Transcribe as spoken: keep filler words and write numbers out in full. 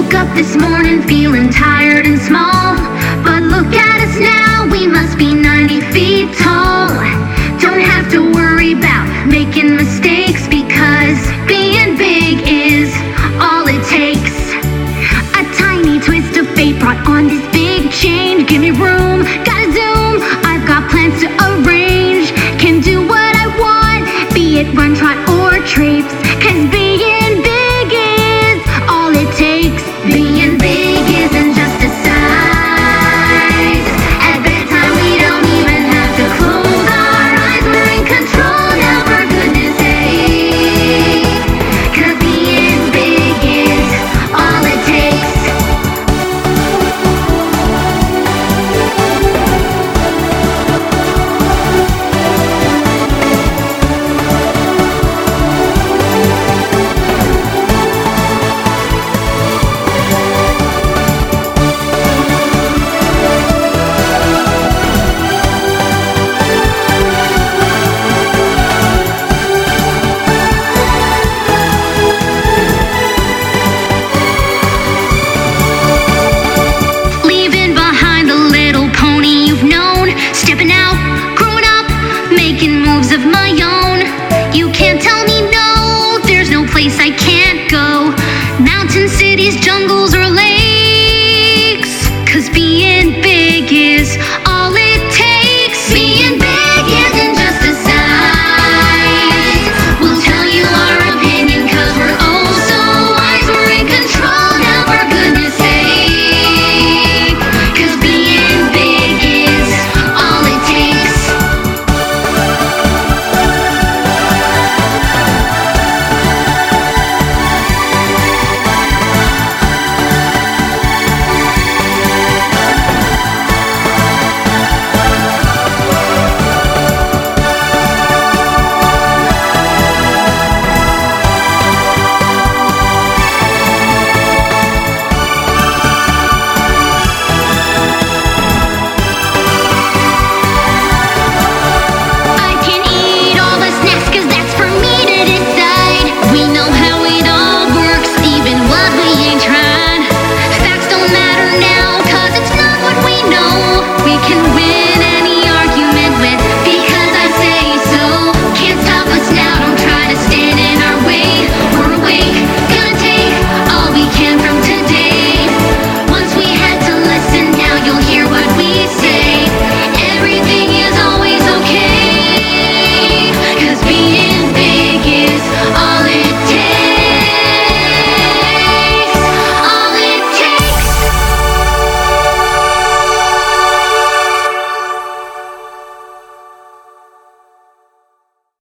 Up this morning feeling tired and small, but look at us now, we must be ninety feet tall. Don't have to worry about making mistakes, because being big is all it takes. A tiny twist of fate brought on this big change. Give me room, gotta zoom, I've got plans to arrange. Can do what I want, be it run, trot, or traipse, cause being big is all it takes. Being big isn't just a size. At bedtime we don't even have to close our eyes. We're in control now, for goodness sake. Cause being big is all it takes. Stepping out, growing up, making moves of my own. You can't tell me no, there's no place I can't go. Mountains, cities, jungles, or lakes. Cause being